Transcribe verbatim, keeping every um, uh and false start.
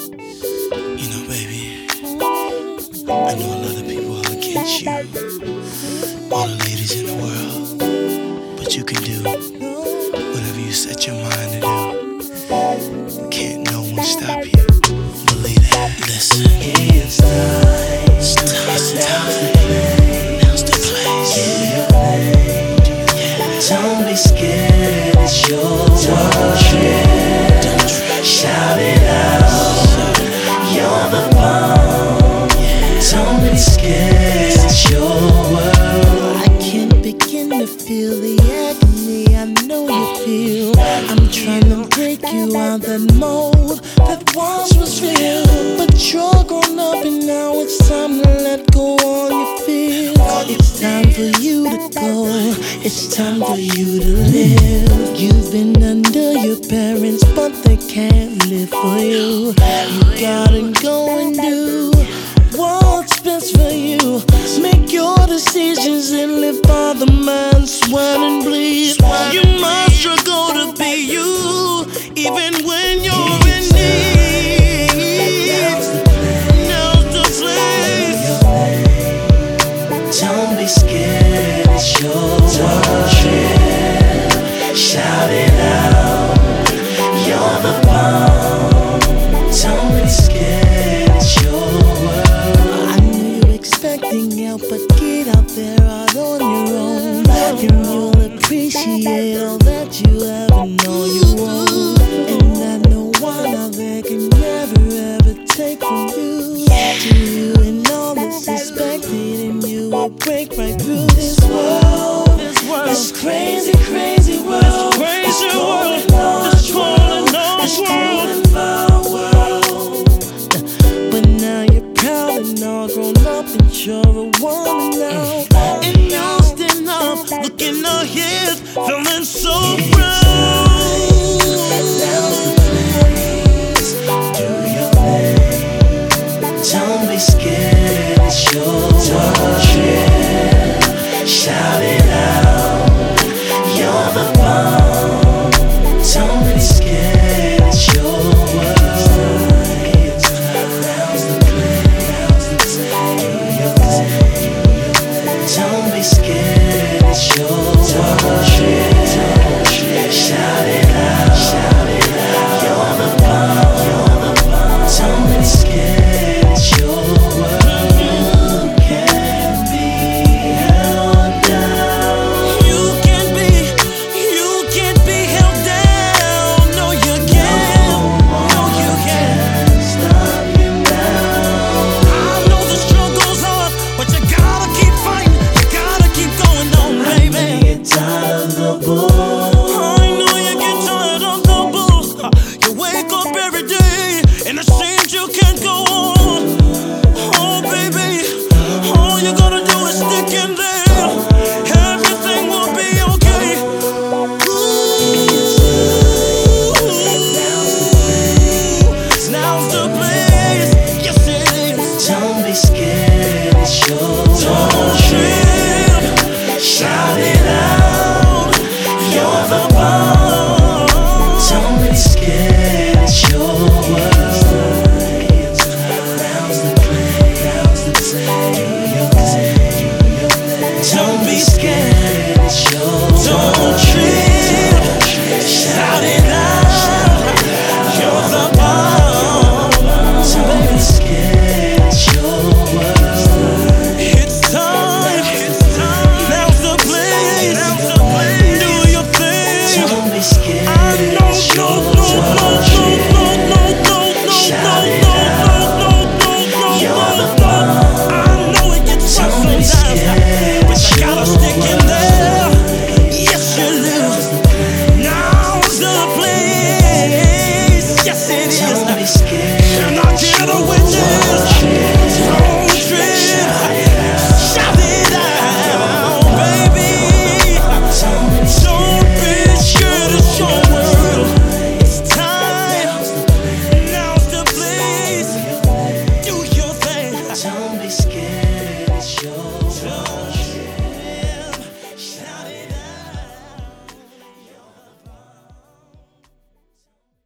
You know, baby, I know a lot of people are against you, all the ladies in the world, but you can do whatever you set your mind to do. Can't no one stop you. Believe that. Listen, it's time. It's time. It's time. Play. Now's the place. Do your thing. Do your thing. Don't be scared. It's your world. Don't trip. Shout it out. You're the bomb. Don't be scared. It's your world. I can't begin to feel the agony I know you feel. I'm trying to break you out that mold that once was real. But you're grown up and now it's time to let go all you feel. It's time for you to go. It's time for you to live. You've been under your parents, but they can't live for you. You gotta go and do what's best for you. Make your decisions and live by the man, sweat and bleed. You must struggle to be you, even when you're in need. Now's the place. Don't be scared, it's your world. Shout it out, you're the bomb. Don't be scared, it's your world. I know you're expecting help, but get out there out on your own, and you'll appreciate all that you have and all you own. And I know one out there can never ever take from you. To you and all that's expected, and you will break right through this world. This crazy, crazy world. This crazy world. This crawling on this world. But now you're proud and all grown up, and you're a woman now. And you're standing up, looking ahead, feeling so proud.